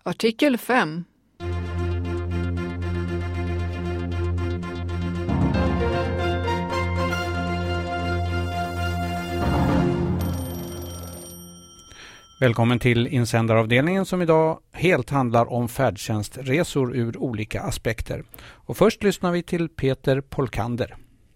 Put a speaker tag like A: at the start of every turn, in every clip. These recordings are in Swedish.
A: Artikel 5.
B: Välkommen till insändaravdelningen som idag helt handlar om färdtjänstresor ur olika aspekter. Och först lyssnar vi till Peter Polkander.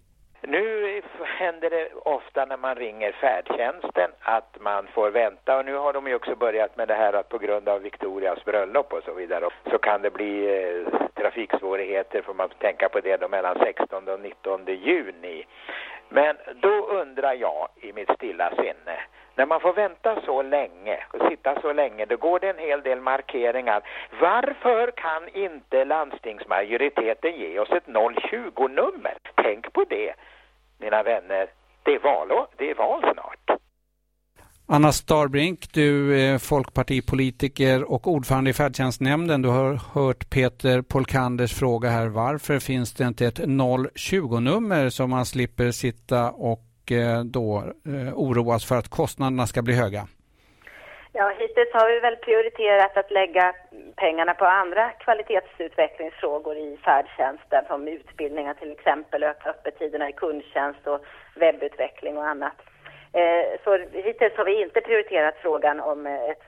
C: Nu händer det ofta när man ringer färdtjänsten att man får vänta, och nu har de ju också börjat med det här att på grund av Victorias bröllop och så vidare så kan det bli trafiksvårigheter, får man tänka på det då, mellan 16 och 19 juni. Men då undrar jag i mitt stilla sinne, när man får vänta så länge och sitta så länge, då går det en hel del markeringar. Varför kan inte landstingsmajoriteten ge oss ett 020-nummer? Tänk på det, mina vänner. Det är val snart.
B: Anna Starbrink, du är folkpartipolitiker och ordförande i färdtjänstnämnden. Du har hört Peter Polkanders fråga här. Varför finns det inte ett 020-nummer som man slipper sitta och då oroas för att kostnaderna ska bli höga?
D: Ja, hittills har vi väl prioriterat att lägga pengarna på andra kvalitetsutvecklingsfrågor i färdtjänsten, som utbildningar till exempel, öka öppettiderna i kundtjänst och webbutveckling och annat. Så hittills har vi inte prioriterat frågan om ett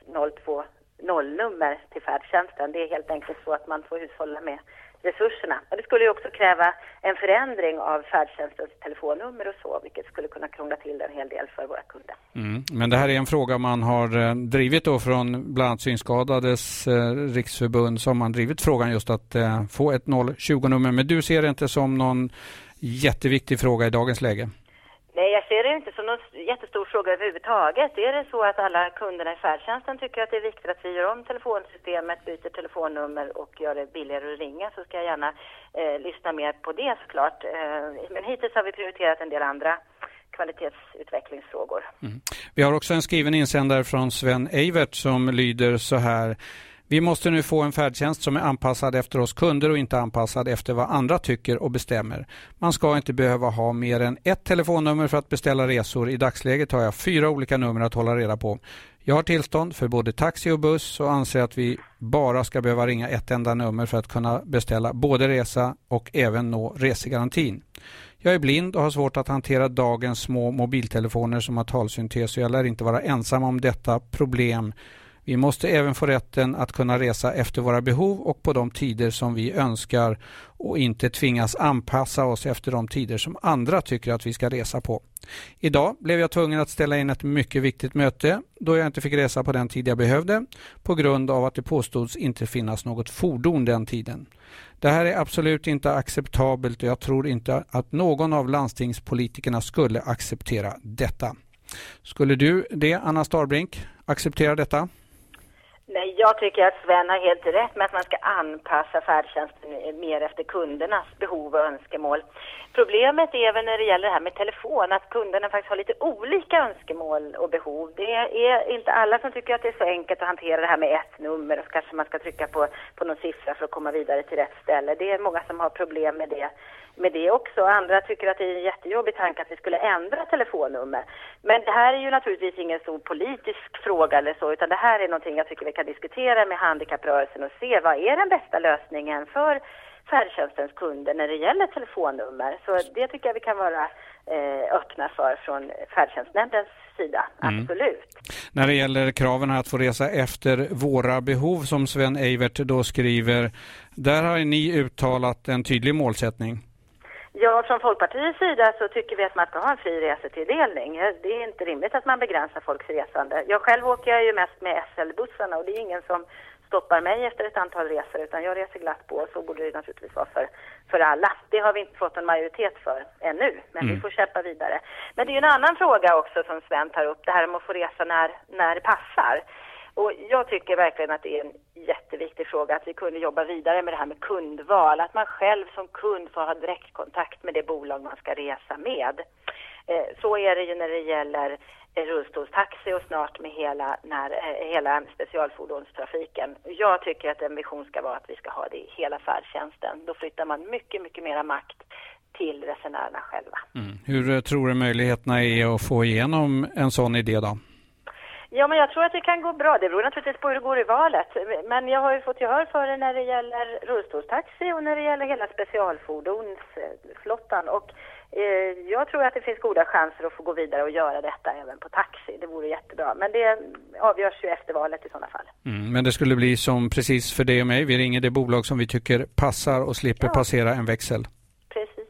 D: 020-nummer till färdtjänsten. Det är helt enkelt så att man får hushålla med resurserna. Och det skulle ju också kräva en förändring av färdtjänstens telefonnummer och så, vilket skulle kunna krångla till en hel del för våra kunder.
B: Men det här är en fråga man har drivit då från bland annat Synskadades riksförbund, som man drivit frågan just att få ett 020-nummer. Men du ser det inte som någon jätteviktig fråga i dagens läge?
D: Nej, jag ser det inte som någon jättestor fråga överhuvudtaget. Är det så att alla kunderna i färdtjänsten tycker att det är viktigt att vi gör om telefonsystemet, byter telefonnummer och gör det billigare att ringa, så ska jag gärna lyssna mer på det såklart. Men hittills har vi prioriterat en del andra kvalitetsutvecklingsfrågor.
B: Vi har också en skriven insändare från Sven Eivert som lyder så här: vi måste nu få en färdtjänst som är anpassad efter oss kunder och inte anpassad efter vad andra tycker och bestämmer. Man ska inte behöva ha mer än ett telefonnummer för att beställa resor. I dagsläget har jag 4 olika nummer att hålla reda på. Jag har tillstånd för både taxi och buss och anser att vi bara ska behöva ringa ett enda nummer för att kunna beställa både resa och även nå resegarantin. Jag är blind och har svårt att hantera dagens små mobiltelefoner som har talsyntes, och jag lär inte vara ensam om detta problem. Vi måste även få rätten att kunna resa efter våra behov och på de tider som vi önskar, och inte tvingas anpassa oss efter de tider som andra tycker att vi ska resa på. Idag blev jag tvungen att ställa in ett mycket viktigt möte då jag inte fick resa på den tid jag behövde på grund av att det påstods inte finnas något fordon den tiden. Det här är absolut inte acceptabelt och jag tror inte att någon av landstingspolitikerna skulle acceptera detta. Skulle du det, Anna Starbrink, acceptera detta?
D: Nej, jag tycker att Sven har helt rätt med att man ska anpassa färdtjänsten mer efter kundernas behov och önskemål. Problemet är väl när det gäller det här med telefon att kunderna faktiskt har lite olika önskemål och behov. Det är inte alla som tycker att det är så enkelt att hantera det här med ett nummer, och så kanske man ska trycka på någon siffra för att komma vidare till rätt ställe. Det är många som har problem med det också. Andra tycker att det är en jättejobbig tanke att vi skulle ändra telefonnummer. Men det här är ju naturligtvis ingen stor politisk fråga eller så, utan det här är någonting jag tycker vi kan diskutera med handikapprörelsen och se vad är den bästa lösningen för färdtjänstens kunder när det gäller telefonnummer. Så det tycker jag vi kan vara öppna för från färdtjänstnämndens sida, absolut.
B: När det gäller kraven att få resa efter våra behov, som Sven Eivert då skriver, där har ni uttalat en tydlig målsättning.
D: Ja, från Folkpartiets sida så tycker vi att man ska ha en fri resetilldelning. Det är inte rimligt att man begränsar folks resande. Jag själv åker ju mest med SL-bussarna och det är ingen som stoppar mig efter ett antal resor, utan jag reser glatt på, och så borde det naturligtvis vara för alla. Det har vi inte fått en majoritet för ännu, men vi får kämpa vidare. Men det är en annan fråga också som Sven tar upp, det här om att få resa när det passar. Och jag tycker verkligen att det är en jätteviktig fråga att vi kunde jobba vidare med det här med kundval. Att man själv som kund får ha direktkontakt med det bolag man ska resa med. Så är det ju när det gäller rullstolstaxi och snart med hela specialfordonstrafiken. Jag tycker att en vision ska vara att vi ska ha det i hela färdtjänsten. Då flyttar man mycket, mycket mera makt till resenärerna själva.
B: Hur tror du möjligheterna är att få igenom en sån idé då?
D: Ja, men jag tror att det kan gå bra. Det beror naturligtvis på hur det går i valet. Men jag har ju fått gehör för det när det gäller rullstolstaxi och när det gäller hela specialfordonsflottan. Och jag tror att det finns goda chanser att få gå vidare och göra detta även på taxi. Det vore jättebra. Men det avgörs ju efter valet i sådana fall.
B: Men det skulle bli som precis för dig och mig. Vi ringer det bolag som vi tycker passar och slipper passera en växel.
D: Precis.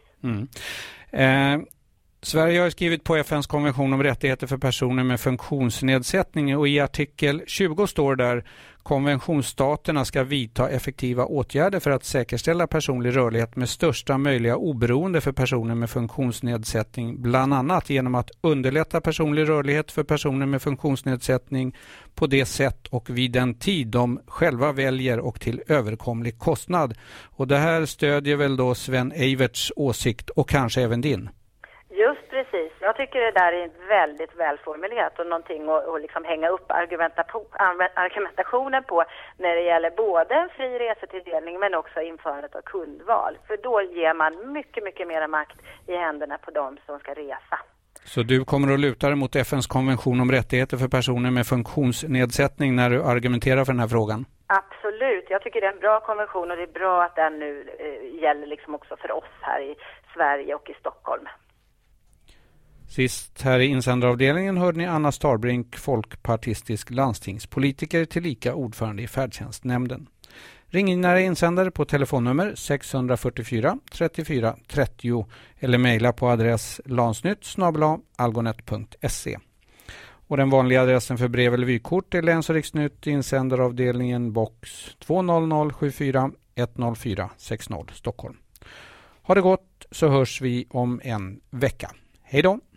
B: Sverige har skrivit på FN:s konvention om rättigheter för personer med funktionsnedsättning och i artikel 20 står där konventionsstaterna ska vidta effektiva åtgärder för att säkerställa personlig rörlighet med största möjliga oberoende för personer med funktionsnedsättning, bland annat genom att underlätta personlig rörlighet för personer med funktionsnedsättning på det sätt och vid den tid de själva väljer och till överkomlig kostnad. Och det här stödjer väl då Sven Eiverts åsikt och kanske även din?
D: Just precis. Jag tycker det där är väldigt välformulerat och någonting att liksom hänga upp argumentationen på när det gäller både en fri resetilldelning men också införandet av kundval. För då ger man mycket, mycket mer makt i händerna på dem som ska resa.
B: Så du kommer att luta dig mot FN:s konvention om rättigheter för personer med funktionsnedsättning när du argumenterar för den här frågan?
D: Absolut. Jag tycker det är en bra konvention och det är bra att den nu gäller liksom också för oss här i Sverige och i Stockholm.
B: Sist här i insändaravdelningen hörde ni Anna Starbrink, folkpartistisk landstingspolitiker tillika ordförande i färdtjänstnämnden. Ring in era insändare på telefonnummer 644 34 30 eller mejla på adress lansnytt@algonet.se. Och den vanliga adressen för brev eller vykort är Läns- och Riksnytt, insändaravdelningen box 20074 104 60 Stockholm. Ha det gott, så hörs vi om en vecka. Hej då!